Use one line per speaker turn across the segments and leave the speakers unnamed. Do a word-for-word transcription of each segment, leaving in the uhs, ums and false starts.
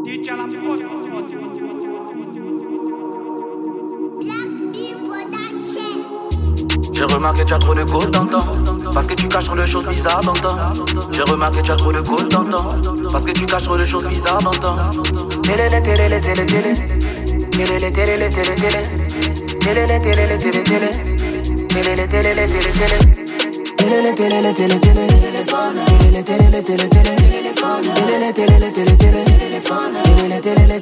J'ai remarqué tu as trop de côtes dans le temps, parce que tu caches trop de choses bizarres dans le temps. J'ai remarqué tu as trop de côtes dans le temps, parce que tu caches trop de choses bizarres dans le temps. Télé télé télé télé télé télé télé télé télé télé télé télé télé télé télé télé télé télé Télé télé télé télé télé télé télé télé télé télé télé télé télé télé télé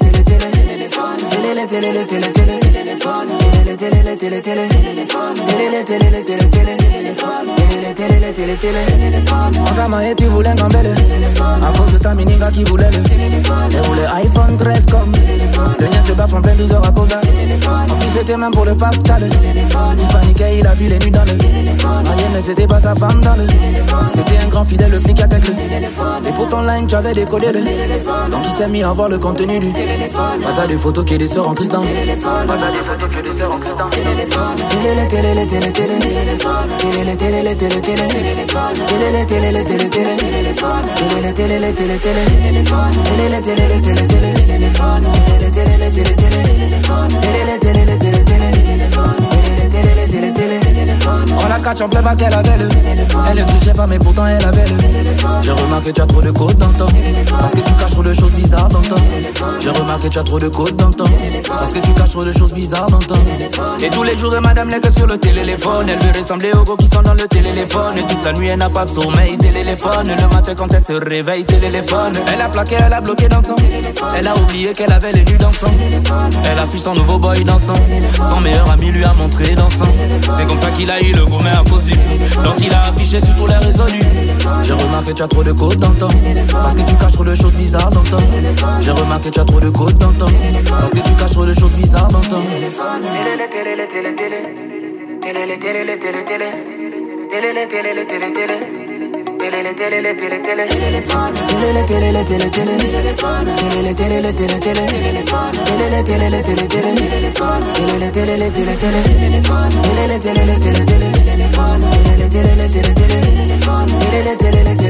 Encore et tu voulais gambeler à cause de ta miniga qui voulait le Elle voulait iPhone treize comme le nien te baffe en plein douze heures à cause d'un En plus c'était même pour le Pascal Il paniquait, il a vu les nuits dans le Marié mais c'était pas sa femme dans le C'était un grand fidèle, le flic à tête le Et pour ton line tu avais décodé le Donc il s'est mis à voir le contenu du Pas t'as des photos qui est des sœurs en Tristan Pas t'as des photos qui est des sœurs en Tristan Télé télé télé télé télé télé télé télé télé télé Télé télé télé télé télé télé télé télé télé télé télé On la catch en plein bac, elle avait le Elle ne touchait pas mais pourtant elle avait le J'ai remarqué tu as trop de côtes dans le temps, parce que tu caches trop de choses bizarres dans le temps. J'ai remarqué tu as trop de côtes dans le temps, parce que tu caches trop de choses bizarres dans le temps. Et tous les jours madame n'est que sur le téléphone. Elle veut ressembler aux gars qui sont dans le téléphone. Et toute la nuit elle n'a pas sommeil, téléphone. Le matin quand elle se réveille, téléphone. Elle a plaqué, elle a bloqué dans son Elle a oublié qu'elle avait les nues dans son Elle a fui son nouveau boy dans son Son meilleur ami lui a montré dans son C'est comme ça qu'il a eu le gourmet à cause du Donc il a affiché sur tous les réseaux du J'ai remarqué tu as trop de côtes dans le temps, parce que tu caches trop de choses bizarres dans le temps. J'ai remarqué tu as trop de côtes dans le temps, parce que tu caches trop de choses bizarres dans le temps. Télé télé télé télé télé télé télé télé télé télé télé télé télé Télé télé télé télé télé Télé télé télé télé Télé télé télé télé Télé télé télé télé Télé télé télé télé Télé télé télé télé Télé télé télé télé Télé télé télé